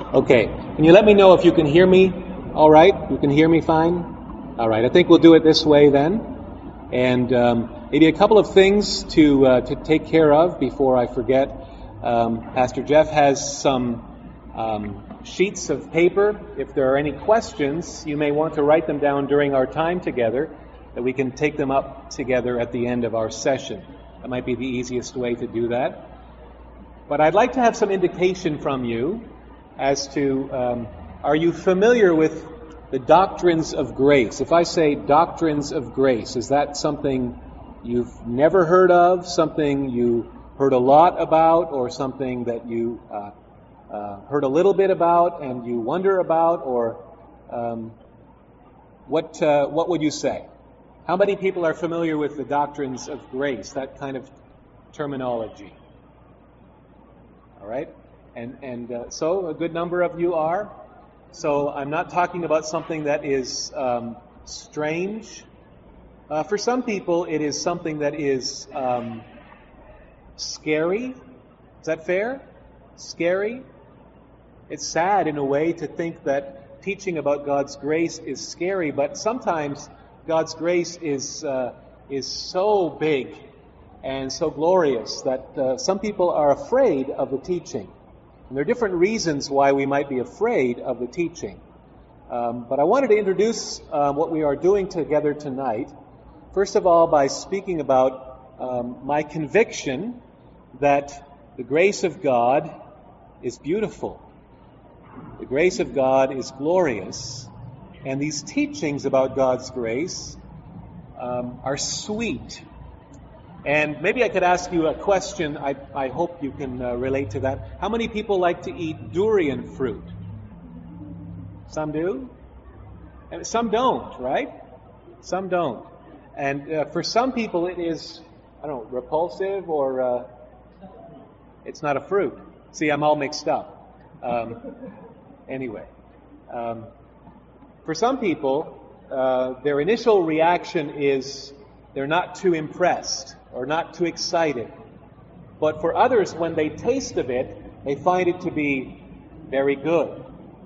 Okay. Can you let me know if you can hear me all right? You can hear me fine? All right. I think we'll do it this way then. And maybe a couple of things to take care of before I forget. Pastor Jeff has some sheets of paper. If there are any questions, you may want to write them down during our time together, that we can take them up together at the end of our session. That might be the easiest way to do that. But I'd like to have some indication from you as to, are you familiar with the doctrines of grace? If I say doctrines of grace, is that something you've never heard of, something you heard a lot about, or something that you heard a little bit about and you wonder about, or what would you say? How many people are familiar with the doctrines of grace, that kind of terminology? All right? And so a good number of you are. So I'm not talking about something that is strange. For some people, it is something that is scary. Is that fair? Scary? It's sad in a way to think that teaching about God's grace is scary, but sometimes God's grace is so big and so glorious that some people are afraid of the teaching. And there are different reasons why we might be afraid of the teaching. But I wanted to introduce what we are doing together tonight, first of all by speaking about my conviction that the grace of God is beautiful. The grace of God is glorious. And these teachings about God's grace are sweet. And maybe I could ask you a question. I hope you can relate to that. How many people like to eat durian fruit? Some do? And some don't, right? Some don't. And for some people it is, I don't know, repulsive or it's not a fruit. See, I'm all mixed up. Anyway. For some people, their initial reaction is they're not too impressed or not too excited. But for others, when they taste of it, they find it to be very good.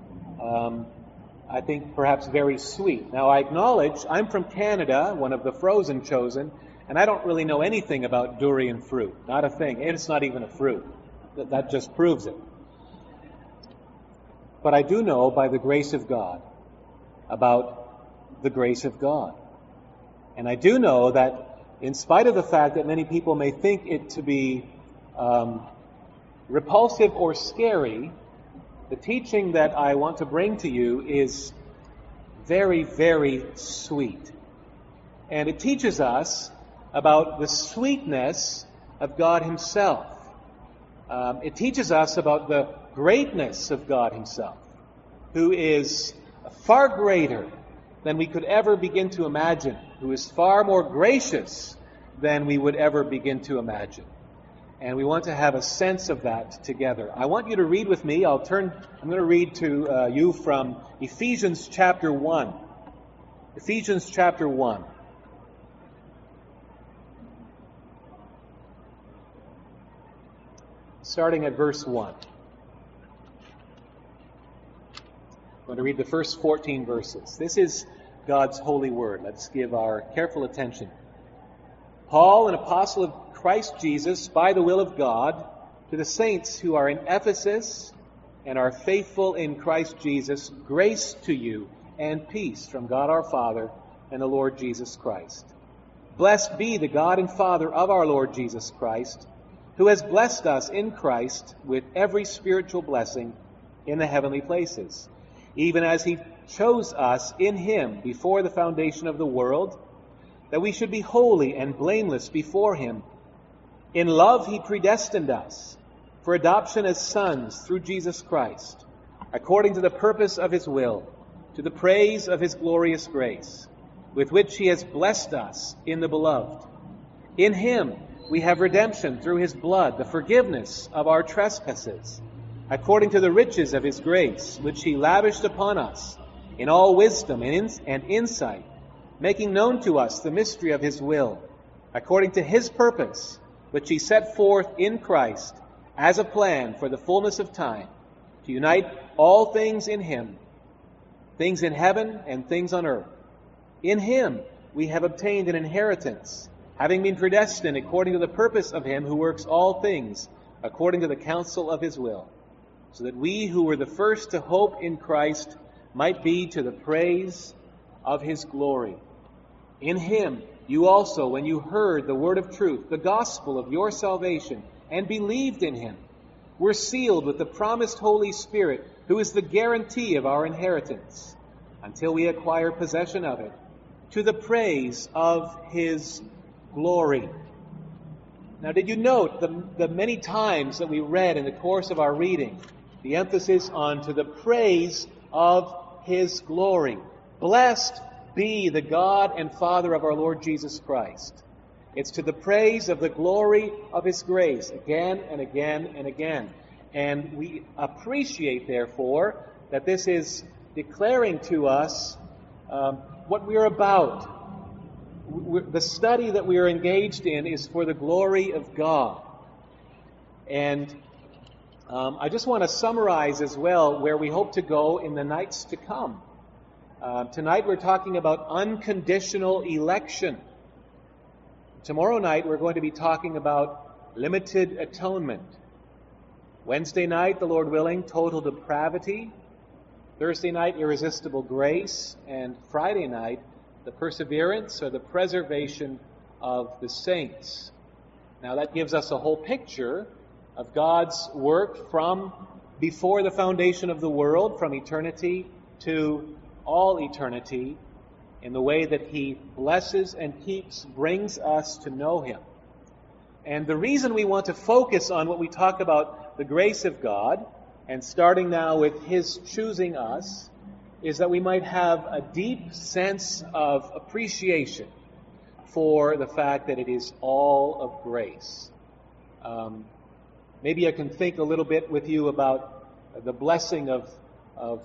I think perhaps very sweet. Now, I acknowledge I'm from Canada, one of the frozen chosen, and I don't really know anything about durian fruit. Not a thing. And it's not even a fruit. That just proves it. But I do know, by the grace of God, about the grace of God. And I do know that in spite of the fact that many people may think it to be repulsive or scary, the teaching that I want to bring to you is very, very sweet. And it teaches us about the sweetness of God Himself. It teaches us about the greatness of God Himself, who is far greater than we could ever begin to imagine, who is far more gracious than we would ever begin to imagine. And we want to have a sense of that together. I want you to read with me. I'm going to read to you from Ephesians chapter 1. Ephesians chapter 1. Starting at verse 1. I'm going to read the first 14 verses. This is God's holy word. Let's give our careful attention. Paul, an apostle of Christ Jesus, by the will of God, to the saints who are in Ephesus and are faithful in Christ Jesus, grace to you and peace from God our Father and the Lord Jesus Christ. Blessed be the God and Father of our Lord Jesus Christ, who has blessed us in Christ with every spiritual blessing in the heavenly places, even as He chose us in Him before the foundation of the world, that we should be holy and blameless before Him. In love He predestined us for adoption as sons through Jesus Christ, according to the purpose of His will, to the praise of His glorious grace, with which He has blessed us in the Beloved. In Him we have redemption through His blood, the forgiveness of our trespasses, according to the riches of His grace, which He lavished upon us in all wisdom and insight, making known to us the mystery of His will, according to His purpose, which He set forth in Christ as a plan for the fullness of time, to unite all things in Him, things in heaven and things on earth. In Him we have obtained an inheritance, having been predestined according to the purpose of Him who works all things according to the counsel of His will, so that we who were the first to hope in Christ might be to the praise of His glory. In Him you also, when you heard the word of truth, the gospel of your salvation, and believed in Him, were sealed with the promised Holy Spirit, who is the guarantee of our inheritance, until we acquire possession of it, to the praise of His glory. Now, did you note the many times that we read in the course of our reading, the emphasis on to the praise of His glory? Blessed be the God and Father of our Lord Jesus Christ. It's to the praise of the glory of His grace, again and again and again. And we appreciate, therefore, that this is declaring to us what we're about. The study that we are engaged in is for the glory of God. And I just want to summarize as well where we hope to go in the nights to come. Tonight we're talking about unconditional election. Tomorrow night we're going to be talking about limited atonement. Wednesday night, the Lord willing, total depravity. Thursday night, irresistible grace. And Friday night, the perseverance or the preservation of the saints. Now that gives us a whole picture of God's work from before the foundation of the world, from eternity to all eternity, in the way that He blesses and brings us to know Him. And the reason we want to focus on what we talk about the grace of God, and starting now with His choosing us, is that we might have a deep sense of appreciation for the fact that it is all of grace. Maybe I can think a little bit with you about the blessing or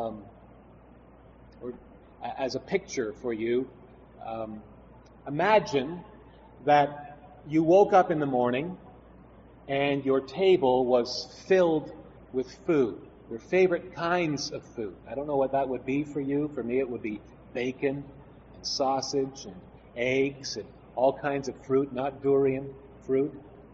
as a picture for you. Imagine that you woke up in the morning and your table was filled with food, your favorite kinds of food. I don't know what that would be for you. For me, it would be bacon and sausage and eggs and all kinds of fruit, not durian fruit.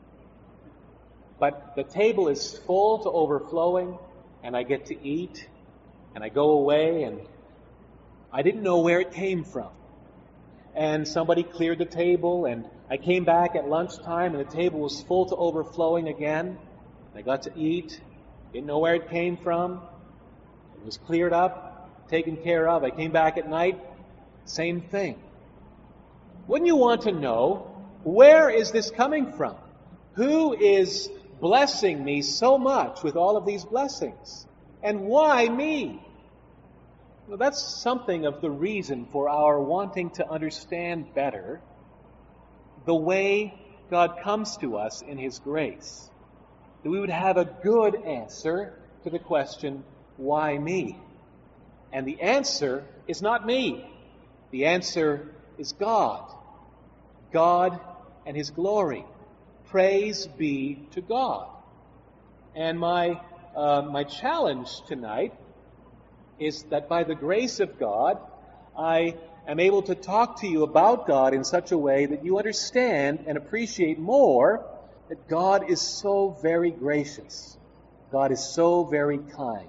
But the table is full to overflowing, and I get to eat, and I go away, and I didn't know where it came from. And somebody cleared the table, and I came back at lunchtime, and the table was full to overflowing again. I got to eat, didn't know where it came from. It was cleared up, taken care of. I came back at night, same thing. Wouldn't you want to know, where is this coming from? Who is blessing me so much with all of these blessings? And why me? Well, that's something of the reason for our wanting to understand better the way God comes to us in His grace. That we would have a good answer to the question, why me? And the answer is not me. The answer is God. God and His glory. Praise be to God. And my challenge tonight is that by the grace of God, I am able to talk to you about God in such a way that you understand and appreciate more that God is so very gracious. God is so very kind.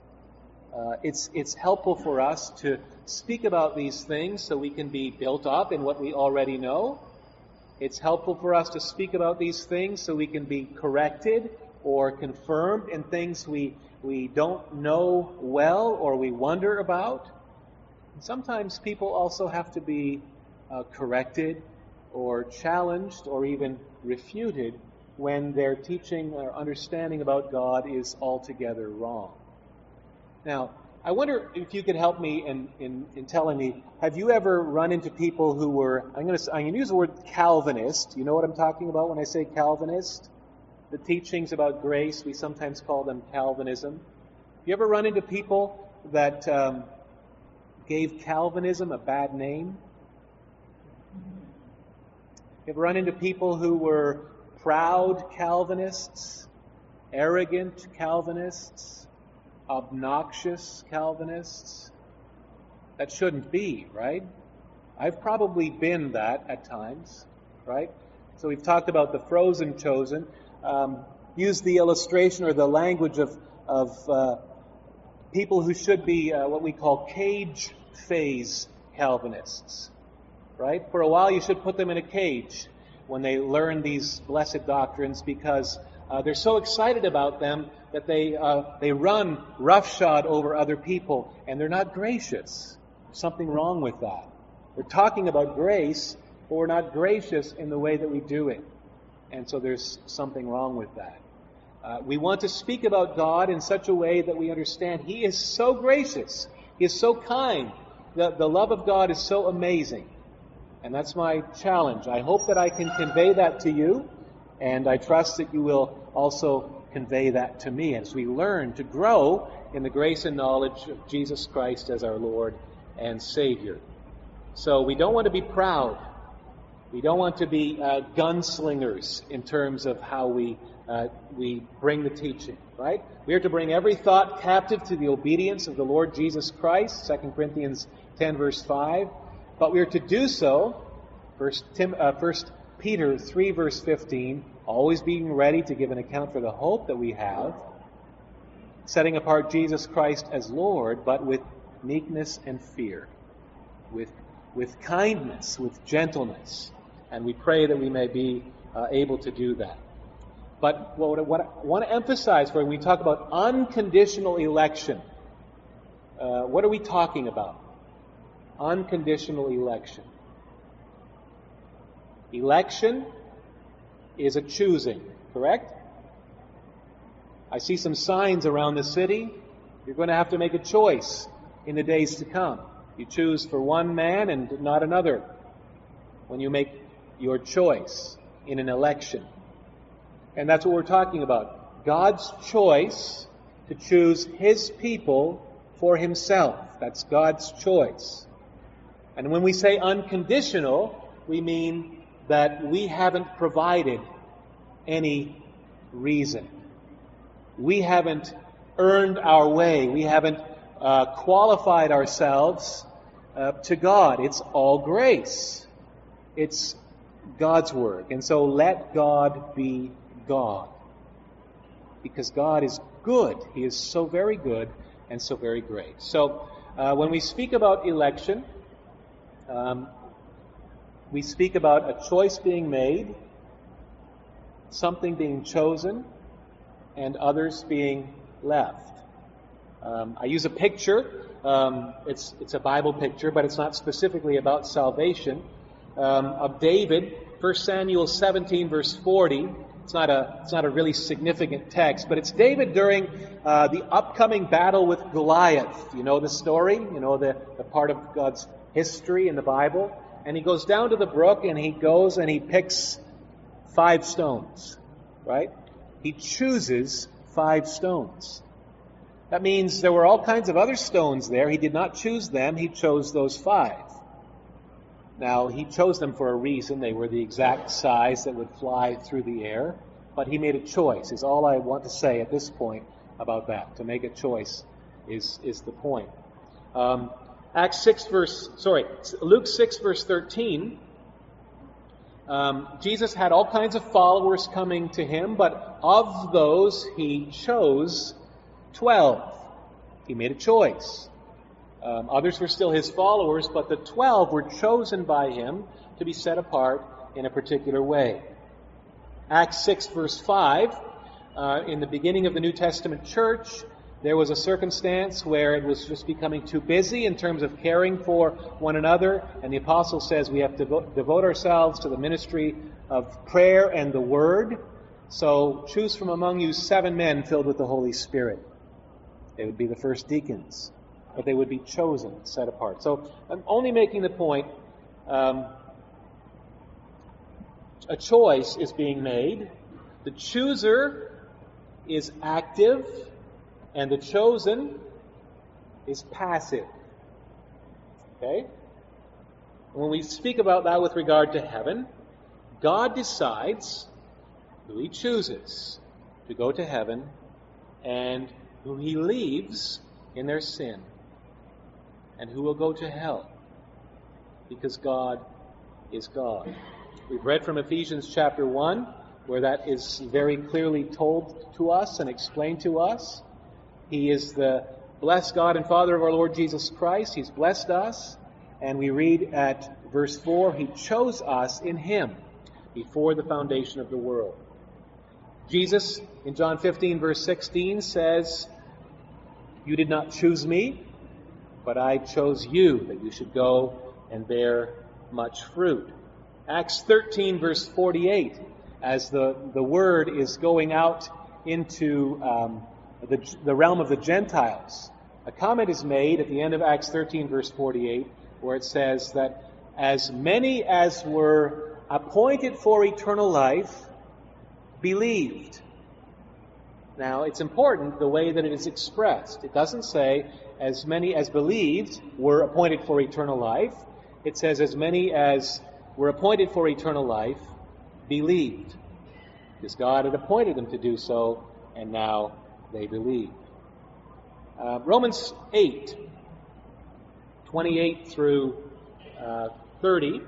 It's helpful for us to speak about these things so we can be built up in what we already know. It's helpful for us to speak about these things so we can be corrected or confirmed in things we don't know well or we wonder about. And sometimes people also have to be corrected or challenged or even refuted when their teaching or understanding about God is altogether wrong. Now, I wonder if you could help me in telling me, have you ever run into people who were, I'm going to use the word Calvinist. You know what I'm talking about when I say Calvinist? The teachings about grace, we sometimes call them Calvinism. You ever run into people that gave Calvinism a bad name? You ever run into people who were proud Calvinists, arrogant Calvinists, obnoxious Calvinists. That shouldn't be, right? I've probably been that at times, right? So we've talked about the frozen chosen. Use the illustration or the language of people who should be what we call cage phase Calvinists, right? For a while you should put them in a cage when they learn these blessed doctrines, because they're so excited about them that they run roughshod over other people, and they're not gracious. There's something wrong with that. We're talking about grace, but we're not gracious in the way that we do it. And so there's something wrong with that. We want to speak about God in such a way that we understand He is so gracious. He is so kind. The love of God is so amazing. And that's my challenge. I hope that I can convey that to you, and I trust that you will also convey that to me as we learn to grow in the grace and knowledge of Jesus Christ as our Lord and Savior. So we don't want to be proud. We don't want to be gunslingers in terms of how we bring the teaching, right? We are to bring every thought captive to the obedience of the Lord Jesus Christ, 2 Corinthians 10, verse 5. But we are to do so, 1 Peter 3, verse 15, always being ready to give an account for the hope that we have, setting apart Jesus Christ as Lord, but with meekness and fear, with kindness, with gentleness. And we pray that we may be able to do that. But what I want to emphasize when we talk about unconditional election, what are we talking about? Unconditional election. Election is a choosing, correct? I see some signs around the city. You're going to have to make a choice in the days to come. You choose for one man and not another when you make your choice in an election. And that's what we're talking about. God's choice to choose His people for Himself. That's God's choice. And when we say unconditional, we mean that we haven't provided any reason. We haven't earned our way. We haven't qualified ourselves to God. It's all grace. It's God's work. And so let God be God. Because God is good. He is so very good and so very great. So when we speak about election, we speak about a choice being made, something being chosen, and others being left. I use a picture. It's a Bible picture, but it's not specifically about salvation. Of David, 1 Samuel 17, verse 40. It's not a really significant text, but it's David during the upcoming battle with Goliath. You know the story? You know the part of God's history in the Bible? And he goes down to the brook, and he goes and he picks 5 stones, right? He chooses 5 stones. That means there were all kinds of other stones there. He did not choose them. He chose those 5. Now, he chose them for a reason. They were the exact size that would fly through the air. But he made a choice, is all I want to say at this point about that. To make a choice is the point. Luke 6, verse 13. Jesus had all kinds of followers coming to him, but of those he chose 12. He made a choice. Others were still his followers, but the 12 were chosen by him to be set apart in a particular way. Acts 6, verse 5, in the beginning of the New Testament church, there was a circumstance where it was just becoming too busy in terms of caring for one another, and the apostle says we have to devote ourselves to the ministry of prayer and the word. So choose from among you 7 men filled with the Holy Spirit. They would be the first deacons, but they would be chosen, set apart. So I'm only making the point, a choice is being made. The chooser is active, and the chosen is passive. Okay? When we speak about that with regard to heaven, God decides who He chooses to go to heaven and whom he leaves in their sin, and who will go to hell, because God is God. We've read from Ephesians chapter 1, where that is very clearly told to us and explained to us. He is the blessed God and Father of our Lord Jesus Christ. He's blessed us. And we read at verse 4, He chose us in Him before the foundation of the world. Jesus, in John 15, verse 16, says, You did not choose me, but I chose you, that you should go and bear much fruit. Acts 13, verse 48, as the word is going out into the realm of the Gentiles, a comment is made at the end of Acts 13, verse 48, where it says that as many as were appointed for eternal life believed. Now, it's important the way that it is expressed. It doesn't say as many as believed were appointed for eternal life. It says as many as were appointed for eternal life believed. Because God had appointed them to do so, and now they believe. Romans 8, 28 through 30,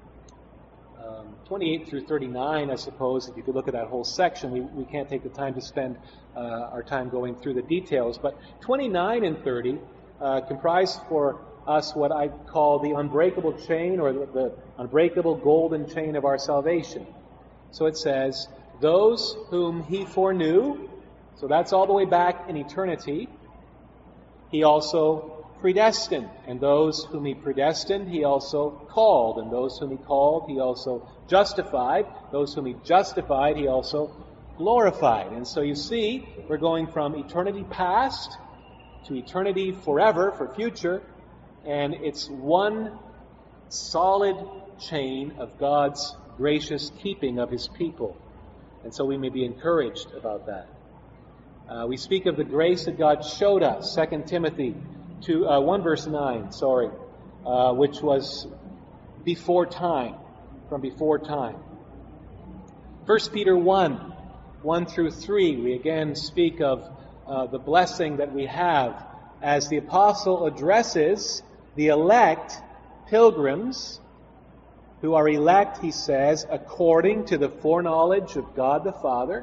28 through 39, I suppose, if you could look at that whole section. We can't take the time to spend our time going through the details, but 29 and 30 comprise for us what I call the unbreakable chain, or the unbreakable golden chain of our salvation. So it says, those whom He foreknew, so that's all the way back in eternity, He also predestined. And those whom He predestined, He also called. And those whom He called, He also justified. Those whom He justified, He also glorified. And so you see, we're going from eternity past to eternity forever, for future, and it's one solid chain of God's gracious keeping of His people. And so we may be encouraged about that. We speak of the grace that God showed us, 2 Timothy 1 verse 9, which was before time, from before time. 1 Peter 1 through 3, we again speak of the blessing that we have as the apostle addresses the elect pilgrims who are elect, he says, according to the foreknowledge of God the Father,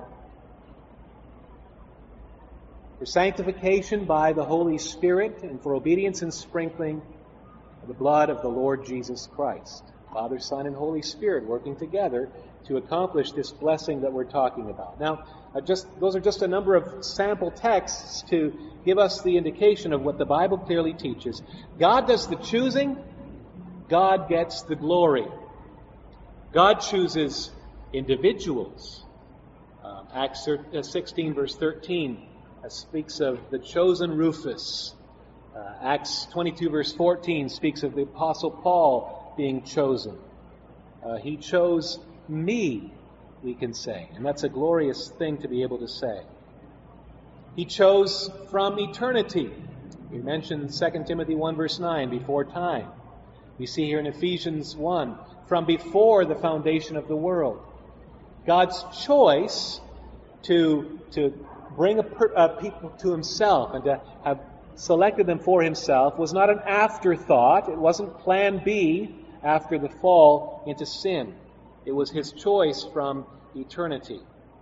for sanctification by the Holy Spirit, and for obedience and sprinkling of the blood of the Lord Jesus Christ. Father, Son, and Holy Spirit working together to accomplish this blessing that we're talking about. Now, those are just a number of sample texts to give us the indication of what the Bible clearly teaches. God does the choosing. God gets the glory. God chooses individuals. Acts 16, verse 13, speaks of the chosen Rufus. Acts 22, verse 14, speaks of the Apostle Paul being chosen. He chose me, we can say. And that's a glorious thing to be able to say. He chose from eternity. We mentioned 2 Timothy 1, verse 9, before time. We see here in Ephesians 1, from before the foundation of the world. God's choice to bring a people to Himself and to have selected them for Himself was not an afterthought. It wasn't plan B after the fall into sin. It was His choice from eternity.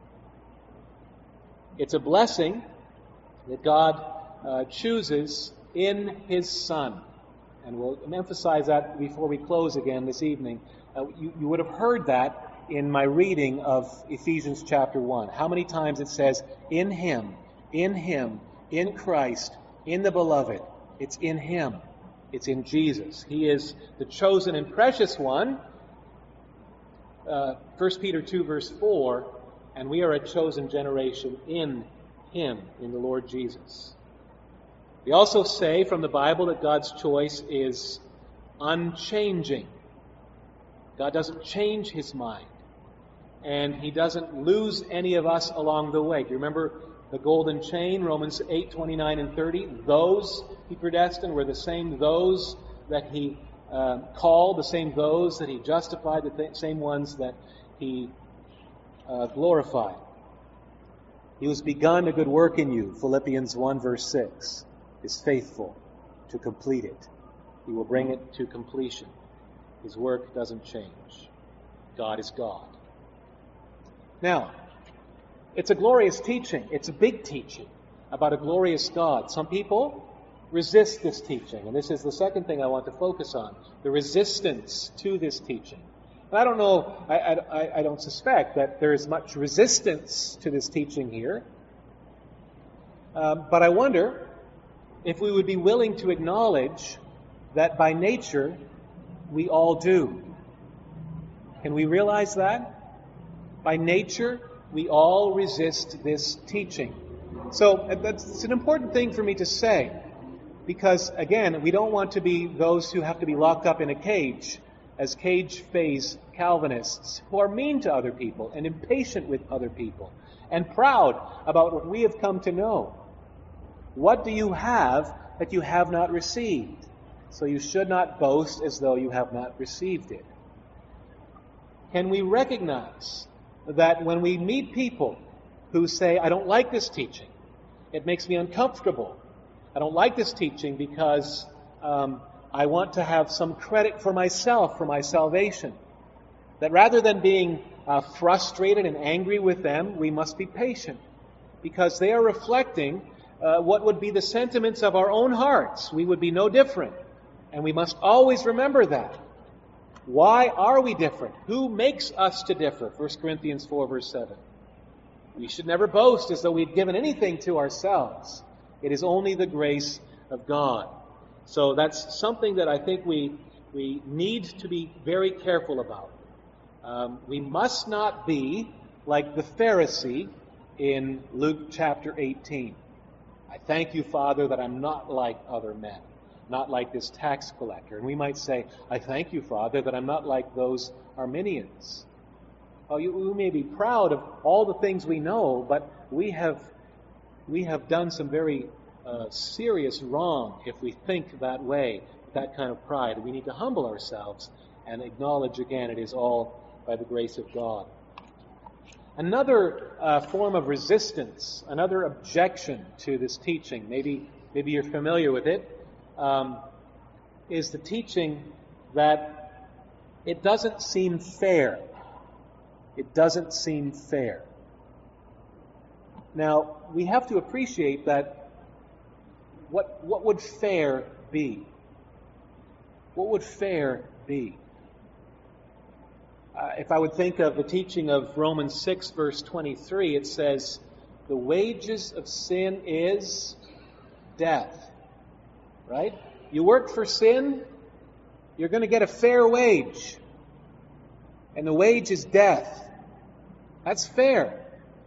It's a blessing that God chooses in His Son. And we'll emphasize that before we close again this evening. You would have heard that in my reading of Ephesians chapter 1. How many times it says, in Him, in Christ, in the Beloved. It's in Him. It's in Jesus. He is the chosen and precious one. 1 Peter 2, verse 4, and we are a chosen generation in Him, in the Lord Jesus. We also say from the Bible that God's choice is unchanging. God doesn't change His mind. And He doesn't lose any of us along the way. Do you remember the golden chain, Romans 8, 29 and 30? Those He predestined were the same those that He called, the same those that He justified, the same ones that He glorified. He who's begun a good work in you, Philippians 1 verse 6, is faithful to complete it. He will bring it to completion. His work doesn't change. God is God. Now, it's a glorious teaching. It's a big teaching about a glorious God. Some people resist this teaching, and this is the second thing I want to focus on, the resistance to this teaching. And I don't know, I don't suspect that there is much resistance to this teaching here, but I wonder if we would be willing to acknowledge that by nature we all do. Can we realize that? By nature, we all resist this teaching. So it's an important thing for me to say, because, again, we don't want to be those who have to be locked up in a cage as cage phase Calvinists who are mean to other people and impatient with other people and proud about what we have come to know. What do you have that you have not received? So you should not boast as though you have not received it. Can we recognize that when we meet people who say, I don't like this teaching, it makes me uncomfortable, I don't like this teaching because I want to have some credit for myself, for my salvation, that rather than being frustrated and angry with them, we must be patient, because they are reflecting what would be the sentiments of our own hearts. We would be no different, and we must always remember that. Why are we different? Who makes us to differ? 1 Corinthians 4, verse 7. We should never boast as though we'd given anything to ourselves. It is only the grace of God. So that's something that I think we need to be very careful about. We must not be like the Pharisee in Luke chapter 18. I thank you, Father, that I'm not like other men, not like this tax collector. And we might say, I thank you, Father, that I'm not like those Arminians. Oh, we may be proud of all the things we know, but we have done some very serious wrong if we think that way, that kind of pride. We need to humble ourselves and acknowledge again it is all by the grace of God. Another form of resistance, another objection to this teaching, maybe you're familiar with it, is the teaching that it doesn't seem fair. It doesn't seem fair. Now, we have to appreciate that what would fair be? What would fair be? If I would think of the teaching of Romans 6, verse 23, it says, the wages of sin is death. Right? You work for sin, you're going to get a fair wage. And the wage is death. That's fair.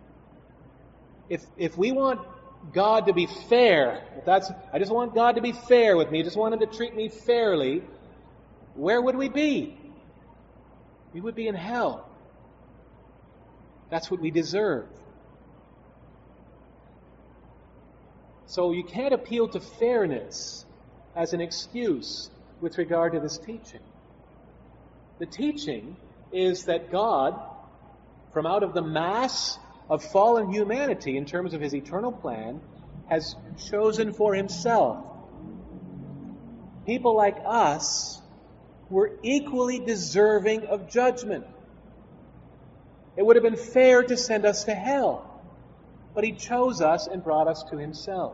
If we want God to be fair, I just want God to be fair with me, I just want Him to treat me fairly, where would we be? We would be in hell. That's what we deserve. So you can't appeal to fairness as an excuse with regard to this teaching. The teaching is that God, from out of the mass of fallen humanity in terms of His eternal plan, has chosen for Himself people like us were equally deserving of judgment. It would have been fair to send us to hell, but He chose us and brought us to Himself.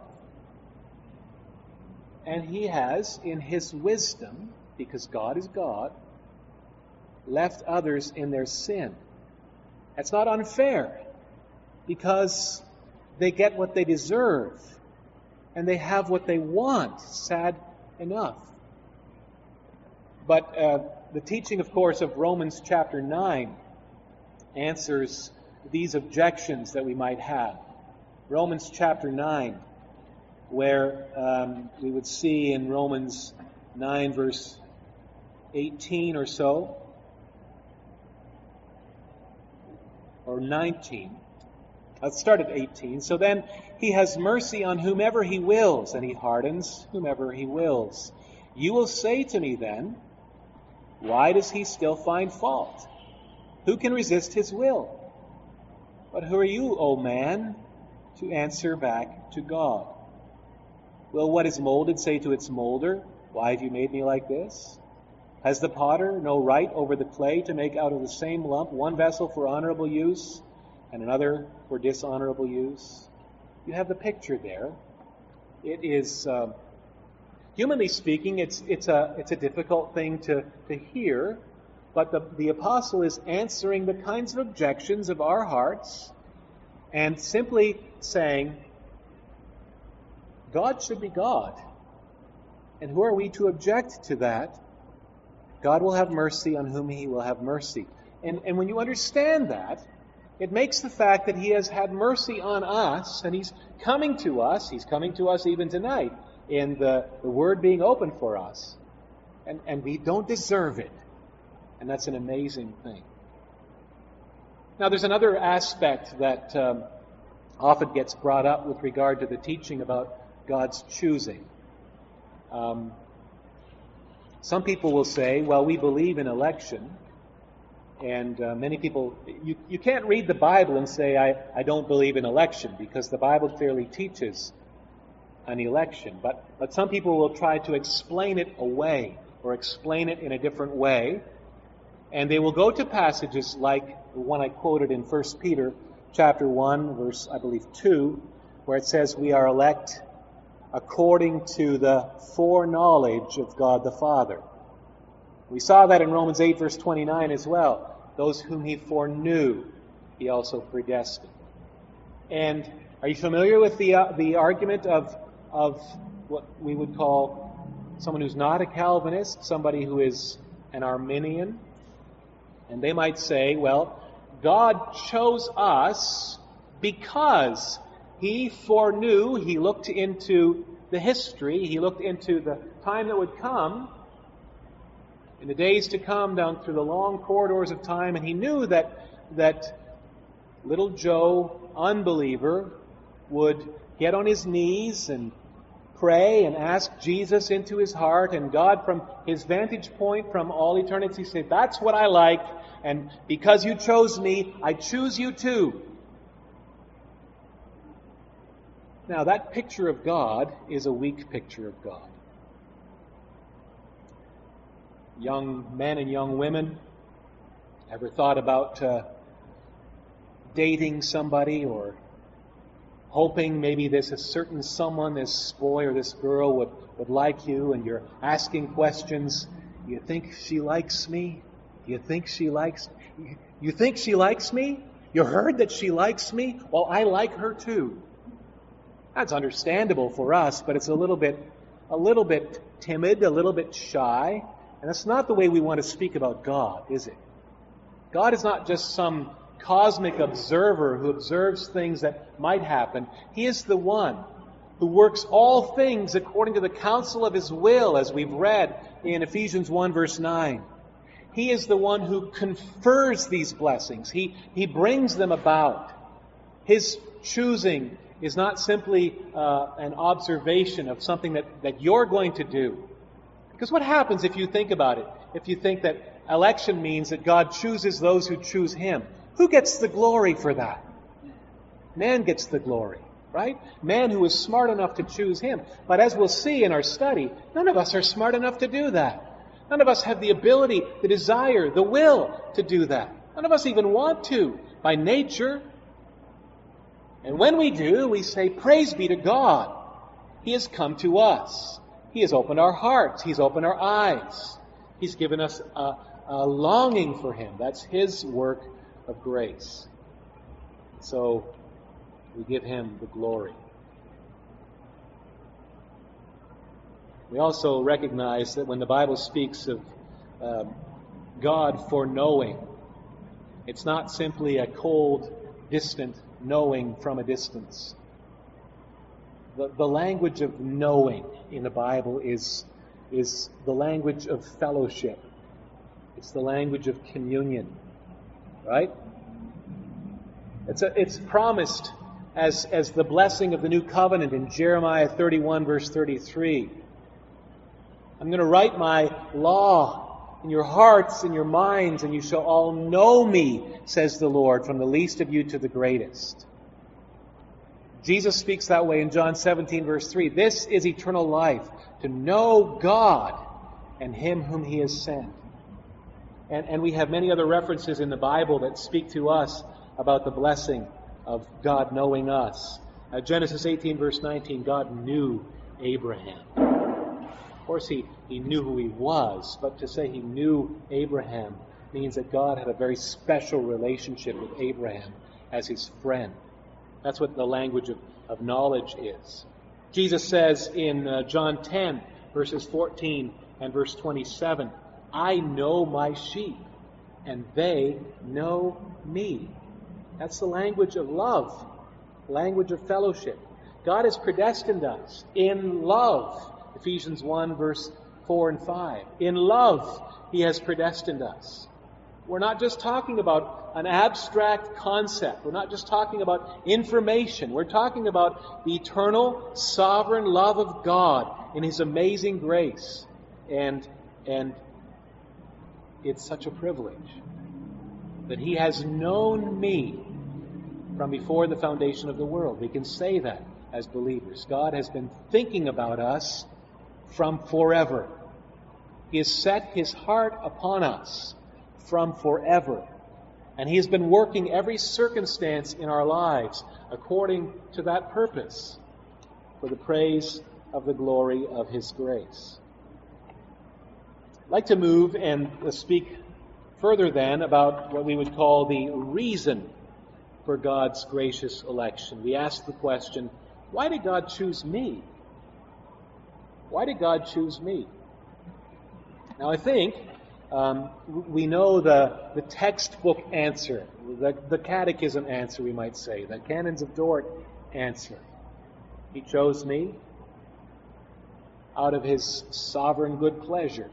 And He has, in His wisdom, because God is God, left others in their sin. That's not unfair, because they get what they deserve, and they have what they want, sad enough. But the teaching, of course, of Romans chapter 9 answers these objections that we might have. Romans chapter 9, where we would see in Romans 9 verse 18 or so, or 19. Let's start at 18. So then He has mercy on whomever He wills, and He hardens whomever He wills. You will say to me then, why does He still find fault? Who can resist His will? But who are you, O man, to answer back to God. Will what is molded say to its molder, "Why have you made me like this?" Has the potter no right over the clay to make out of the same lump one vessel for honorable use and another for dishonorable use? You have the picture there. It is, humanly speaking, it's a difficult thing to hear, but the apostle is answering the kinds of objections of our hearts and simply saying, God should be God. And who are we to object to that? God will have mercy on whom He will have mercy. And when you understand that, it makes the fact that He has had mercy on us, and He's coming to us even tonight, in the Word being open for us. And we don't deserve it. And that's an amazing thing. Now, there's another aspect that often gets brought up with regard to the teaching about God's choosing. Some people will say, well, we believe in election. And many people, you can't read the Bible and say, I don't believe in election, because the Bible clearly teaches an election. But some people will try to explain it away, or explain it in a different way. And they will go to passages like the one I quoted in 1 Peter chapter 1, verse, I believe, 2, where it says we are elect according to the foreknowledge of God the Father. We saw that in Romans 8, verse 29 as well. Those whom He foreknew, He also predestined. And are you familiar with the argument of what we would call someone who's not a Calvinist, somebody who is an Arminian? And they might say, well, God chose us because He foreknew, He looked into the history, He looked into the time that would come, in the days to come, down through the long corridors of time, and He knew that little Joe, unbeliever, would get on his knees and pray and ask Jesus into his heart, and God, from His vantage point from all eternity, said, that's what I like, and because you chose me, I choose you too. Now, that picture of God is a weak picture of God. Young men and young women, ever thought about dating somebody, or hoping maybe there's a certain someone, this boy or this girl would like you, and you're asking questions. Do you think she likes me? Do you think she likes me? You think she likes me? You heard that she likes me? Well, I like her too. That's understandable for us, but it's a little bit timid, a little bit shy. And that's not the way we want to speak about God, is it? God is not just some cosmic observer who observes things that might happen. He is the one who works all things according to the counsel of His will, as we've read in Ephesians 1, verse 9. He is the one who confers these blessings. He brings them about. His choosing is not simply an observation of something that you're going to do. Because what happens if you think about it? If you think that election means that God chooses those who choose Him. Who gets the glory for that? Man gets the glory, right? Man who is smart enough to choose Him. But as we'll see in our study, none of us are smart enough to do that. None of us have the ability, the desire, the will to do that. None of us even want to, by nature. And when we do, we say, praise be to God. He has come to us. He has opened our hearts. He's opened our eyes. He's given us a longing for Him. That's His work of grace. So we give Him the glory. We also recognize that when the Bible speaks of God foreknowing, it's not simply a cold, distant knowing from a distance. The language of knowing in the Bible is the language of fellowship. It's the language of communion, right? It's promised as the blessing of the new covenant in Jeremiah 31, verse 33. I'm going to write my law in your hearts and your minds, and you shall all know me, says the Lord, from the least of you to the greatest. Jesus speaks that way in John 17, verse 3. This is eternal life, to know God and Him whom He has sent. And we have many other references in the Bible that speak to us about the blessing of God knowing us. Genesis 18, verse 19, God knew Abraham. Of course, he knew who he was, but to say he knew Abraham means that God had a very special relationship with Abraham as his friend. That's what the language of knowledge is. Jesus says in John 10, verses 14 and verse 27, I know my sheep, and they know me. That's the language of love, language of fellowship. God has predestined us in love. Ephesians 1, verse 4 and 5. In love, He has predestined us. We're not just talking about an abstract concept. We're not just talking about information. We're talking about the eternal, sovereign love of God in His amazing grace. And it's such a privilege that He has known me from before the foundation of the world. We can say that as believers. God has been thinking about us from forever. He has set His heart upon us from forever. And He has been working every circumstance in our lives according to that purpose, for the praise of the glory of His grace. I'd like to move and speak further then about what we would call the reason for God's gracious election. We ask the question, why did God choose me? Why did God choose me? Now I think we know the textbook answer, the catechism answer, we might say, the Canons of Dort answer. He chose me out of His sovereign good pleasure.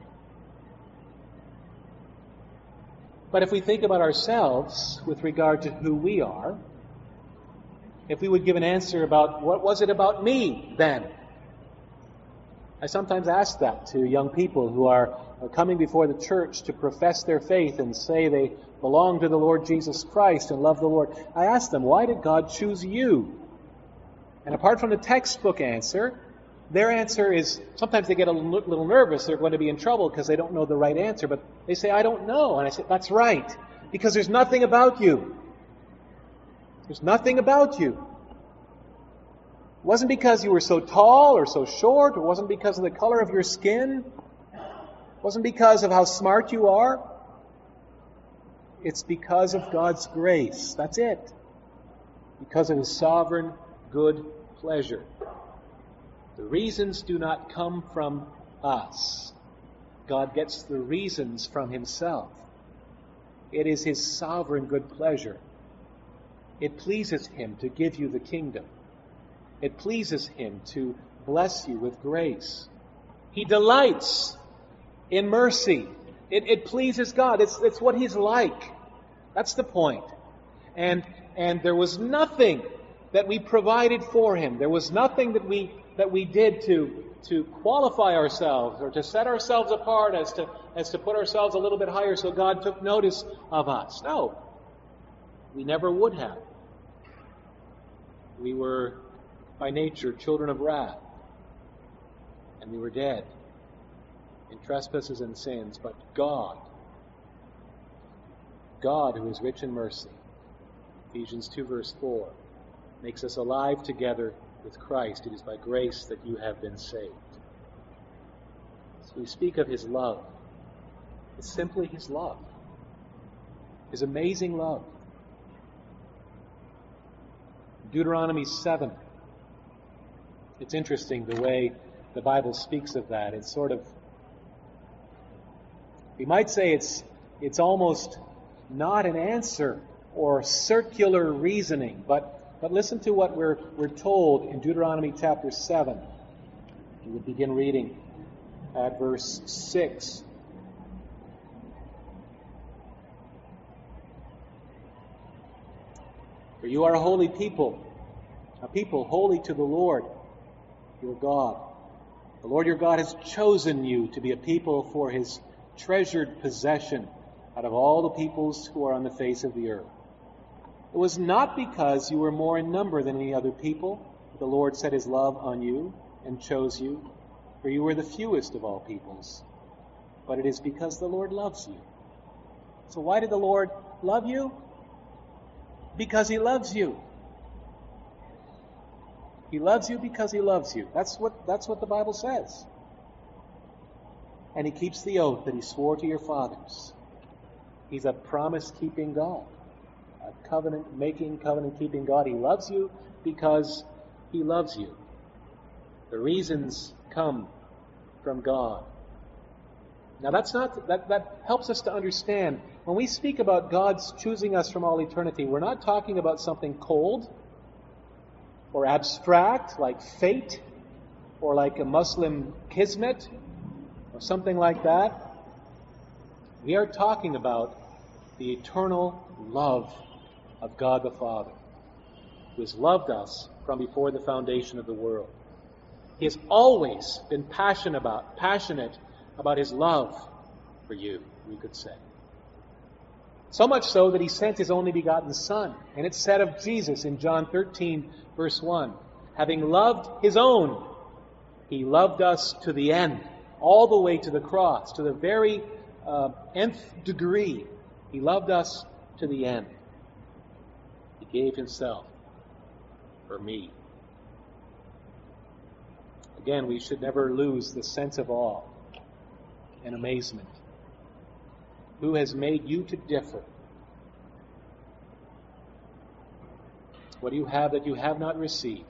But if we think about ourselves with regard to who we are, if we would give an answer about what was it about me then? I sometimes ask that to young people who are coming before the church to profess their faith and say they belong to the Lord Jesus Christ and love the Lord. I ask them, why did God choose you? And apart from the textbook answer, their answer is, sometimes they get a little nervous, they're going to be in trouble because they don't know the right answer, but they say, I don't know. And I say, that's right, because there's nothing about you. There's nothing about you. It wasn't because you were so tall or so short, it wasn't because of the color of your skin, it wasn't because of how smart you are. It's because of God's grace. That's it. Because of His sovereign good pleasure. The reasons do not come from us. God gets the reasons from Himself. It is His sovereign good pleasure. It pleases Him to give you the kingdom. It pleases Him to bless you with grace. He delights in mercy. It pleases God. It's what He's like. That's the point. And there was nothing that we provided for Him. There was nothing that we did to qualify ourselves or to set ourselves apart as to put ourselves a little bit higher so God took notice of us. No. We never would have. We were by nature children of wrath. And we were dead in trespasses and sins. But God who is rich in mercy, Ephesians 2 verse 4, makes us alive together with Christ. It is by grace that you have been saved. So we speak of His love. It's simply His love. His amazing love. Deuteronomy 7. It's interesting the way the Bible speaks of that. It's sort of, we might say it's almost not an answer or circular reasoning, but listen to what we're told in Deuteronomy chapter 7. We would begin reading at verse 6. For you are a holy people, a people holy to the Lord your God. The Lord your God has chosen you to be a people for His treasured possession out of all the peoples who are on the face of the earth. It was not because you were more in number than any other people that the Lord set his love on you and chose you, for you were the fewest of all peoples. But it is because the Lord loves you. So why did the Lord love you? Because he loves you. He loves you because he loves you. That's what the Bible says. And he keeps the oath that he swore to your fathers. He's a promise-keeping God, a covenant-making, covenant-keeping God. He loves you because he loves you. The reasons come from God. Now that helps us to understand. When we speak about God's choosing us from all eternity, we're not talking about something cold or abstract like fate or like a Muslim kismet or something like that. We are talking about the eternal love of God the Father, who has loved us from before the foundation of the world. He has always been passionate about his love for you, we could say. So much so that he sent his only begotten Son. And it's said of Jesus in John 13, verse 1, having loved his own, he loved us to the end, all the way to the cross, to the very nth degree. He loved us to the end. He gave himself for me. Again, we should never lose the sense of awe and amazement. Who has made you to differ? What do you have that you have not received?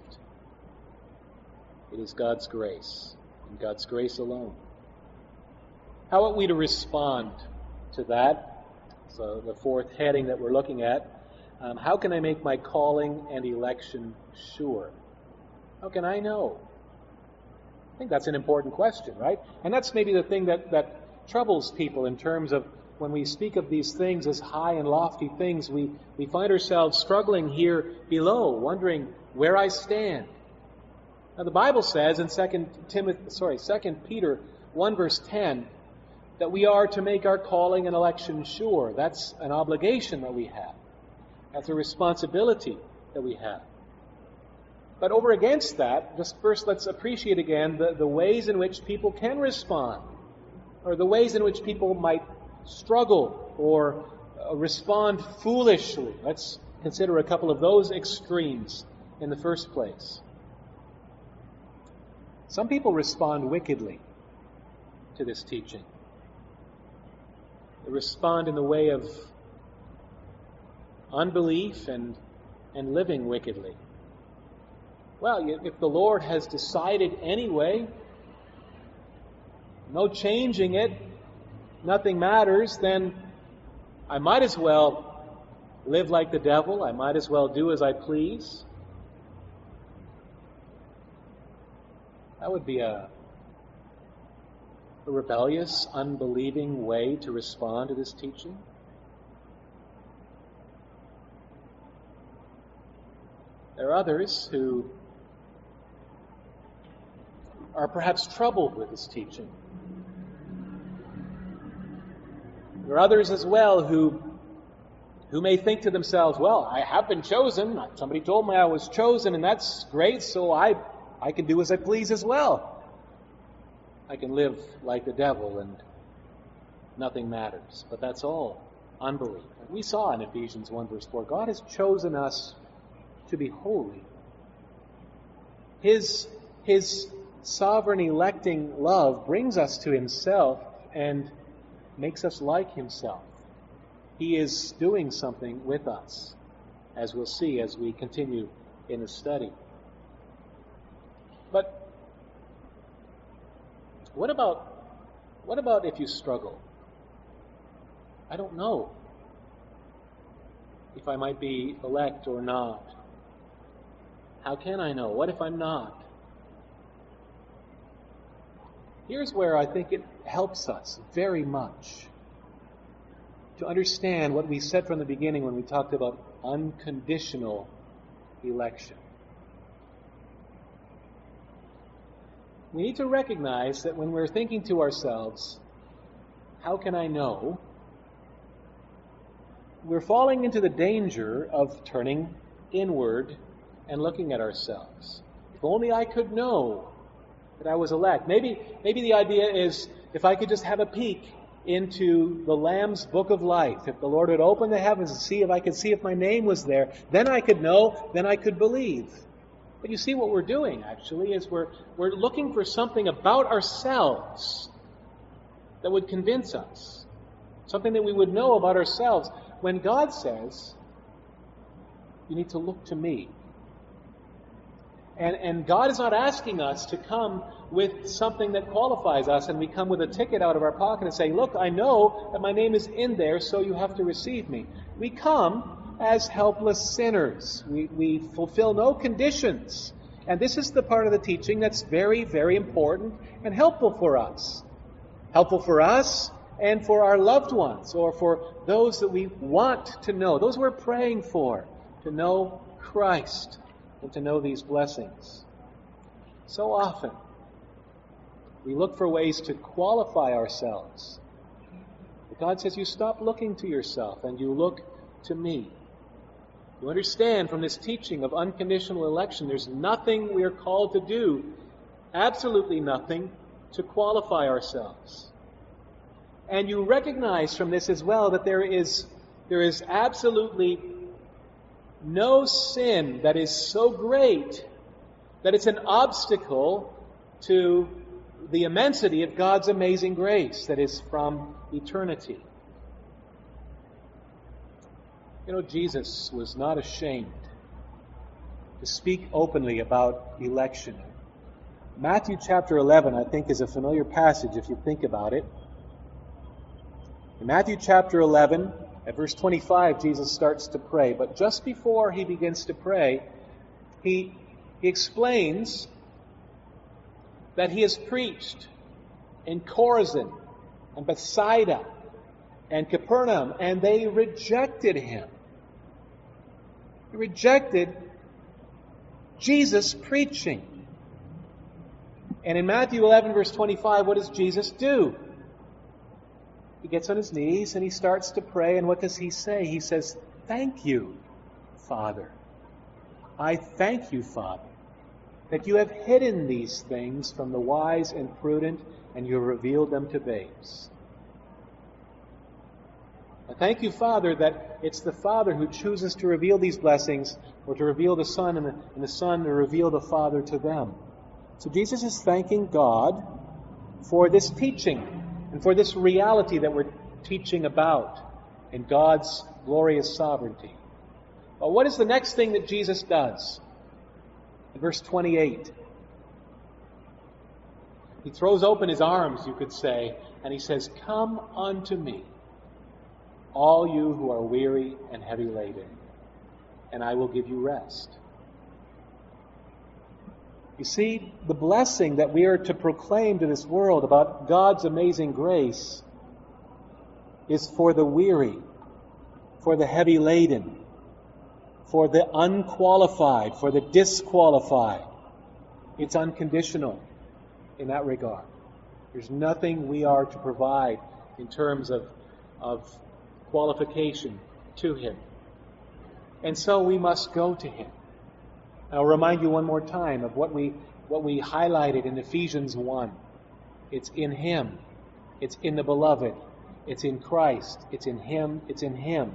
It is God's grace, and God's grace alone. How ought we to respond to that? So the fourth heading that we're looking at, how can I make my calling and election sure? How can I know? I think that's an important question, right? And that's maybe the thing that troubles people in terms of when we speak of these things as high and lofty things, we find ourselves struggling here below, wondering where I stand. Now the Bible says in 2 Peter 1 verse 10 that we are to make our calling and election sure. That's an obligation that we have. That's a responsibility that we have. But over against that, just first let's appreciate again the ways in which people can respond, or the ways in which people might struggle or respond foolishly. Let's consider a couple of those extremes in the first place. Some people respond wickedly to this teaching. They respond in the way of unbelief and living wickedly. Well, if the Lord has decided anyway, no changing it, nothing matters, then I might as well live like the devil. I might as well do as I please. That would be a rebellious, unbelieving way to respond to this teaching. There are others who are perhaps troubled with this teaching. There are others as well who may think to themselves, well, I have been chosen. Somebody told me I was chosen, and that's great, so I can do as I please as well. I can live like the devil and nothing matters. But that's all unbelief. We saw in Ephesians 1 verse 4, God has chosen us to be holy. His sovereign electing love brings us to himself and makes us like himself. He is doing something with us, as we'll see as we continue in the study. But what about if you struggle? I don't know if I might be elect or not. How can I know? What if I'm not? Here's where I think it helps us very much to understand what we said from the beginning when we talked about unconditional election. We need to recognize that when we're thinking to ourselves, how can I know? we're falling into the danger of turning inward and looking at ourselves. If only I could know that I was elect. Maybe the idea is, if I could just have a peek into the Lamb's book of life, if the Lord would open the heavens and see if my name was there, then I could know, then I could believe. But you see, what we're doing actually is we're looking for something about ourselves that would convince us, something that we would know about ourselves, when God says, you need to look to me. And God is not asking us to come with something that qualifies us, and we come with a ticket out of our pocket and say, look, I know that my name is in there, so you have to receive me. We come as helpless sinners. We fulfill no conditions. And this is the part of the teaching that's very, very important and helpful for us. Helpful for us and for our loved ones, or for those that we want to know, those we're praying for, to know Christ and to know these blessings. So often, we look for ways to qualify ourselves. But God says, you stop looking to yourself and you look to me. You understand from this teaching of unconditional election, there's nothing we are called to do, absolutely nothing, to qualify ourselves. And you recognize from this as well that there is absolutely no sin that is so great that it's an obstacle to the immensity of God's amazing grace that is from eternity. You know, Jesus was not ashamed to speak openly about election. Matthew chapter 11, I think, is a familiar passage if you think about it. In Matthew chapter 11, at verse 25, Jesus starts to pray. But just before he begins to pray, he explains that he has preached in Chorazin and Bethsaida and Capernaum, and they rejected him. They rejected Jesus' preaching. And in Matthew 11, verse 25, what does Jesus do? He gets on his knees and he starts to pray, and what does he say? He says, thank you, Father. I thank you, Father, that you have hidden these things from the wise and prudent, and you have revealed them to babes. I thank you, Father, that it's the Father who chooses to reveal these blessings, or to reveal the Son, and the Son to reveal the Father to them. So Jesus is thanking God for this teaching and for this reality that we're teaching about in God's glorious sovereignty. But what is the next thing that Jesus does? In verse 28, he throws open his arms, you could say, and he says, come unto me, all you who are weary and heavy laden, and I will give you rest. You see, the blessing that we are to proclaim to this world about God's amazing grace is for the weary, for the heavy laden, for the unqualified, for the disqualified. It's unconditional in that regard. There's nothing we are to provide in terms of qualification to Him. And so we must go to Him. I'll remind you one more time of what we highlighted in Ephesians 1. It's in Him. It's in the Beloved. It's in Christ. It's in Him. It's in Him.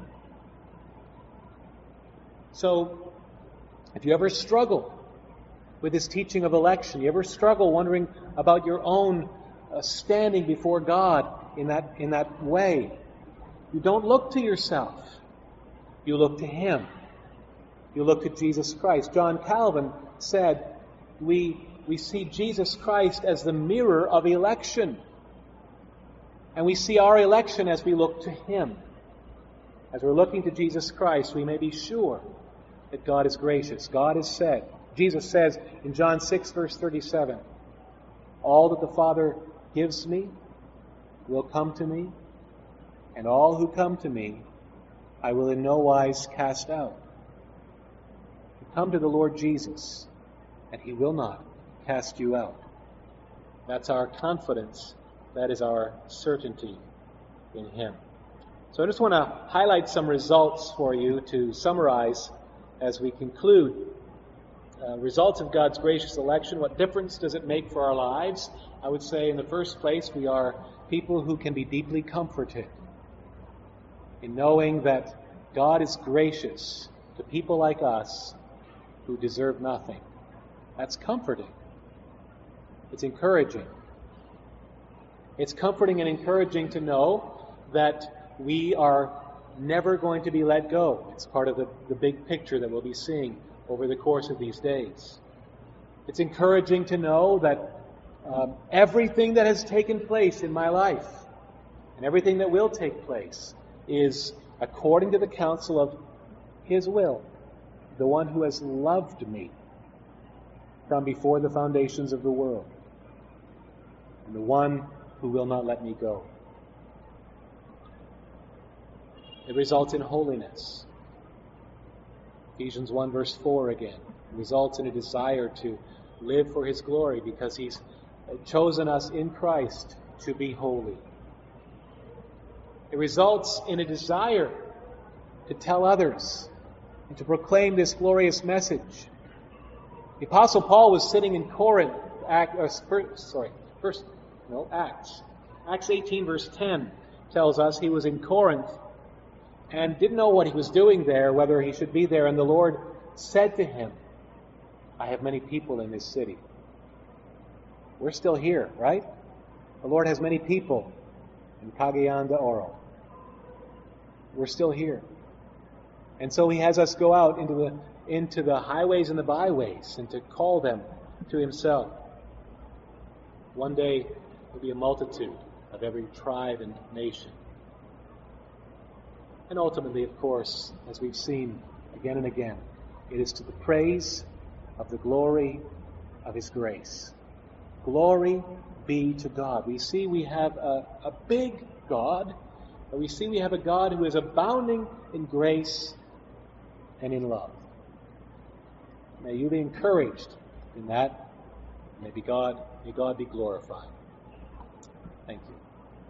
So, if you ever struggle with this teaching of election, you ever struggle wondering about your own standing before God in that way, you don't look to yourself. You look to Him. You look to Jesus Christ. John Calvin said, we see Jesus Christ as the mirror of election. And we see our election as we look to Him. As we're looking to Jesus Christ, we may be sure that God is gracious. God has said, Jesus says in John 6, verse 37, all that the Father gives me will come to me, and all who come to me I will in no wise cast out. Come to the Lord Jesus, and He will not cast you out. That's our confidence. That is our certainty in Him. So I just want to highlight some results for you to summarize as we conclude. Results of God's gracious election. What difference does it make for our lives? I would say in the first place, we are people who can be deeply comforted in knowing that God is gracious to people like us who deserve nothing. That's comforting. It's encouraging. It's comforting and encouraging to know that we are never going to be let go. It's part of the big picture that we'll be seeing over the course of these days. It's encouraging to know that everything that has taken place in my life and everything that will take place is according to the counsel of His will, the one who has loved me from before the foundations of the world, and the one who will not let me go. It results in holiness. Ephesians 1 verse 4 again. It results in a desire to live for His glory because He's chosen us in Christ to be holy. It results in a desire to tell others and to proclaim this glorious message. The Apostle Paul was sitting in Corinth, Acts 18 verse 10 tells us he was in Corinth and didn't know what he was doing there, whether he should be there. And the Lord said to him, I have many people in this city. We're still here, right? The Lord has many people in Cagayan de Oro. We're still here. And so He has us go out into the highways and the byways and to call them to Himself. One day there'll be a multitude of every tribe and nation. And ultimately, of course, as we've seen again and again, it is to the praise of the glory of His grace. Glory be to God. We see we have a big God, but we see we have a God who is abounding in grace and in love. May you be encouraged in that. May God be glorified. Thank you.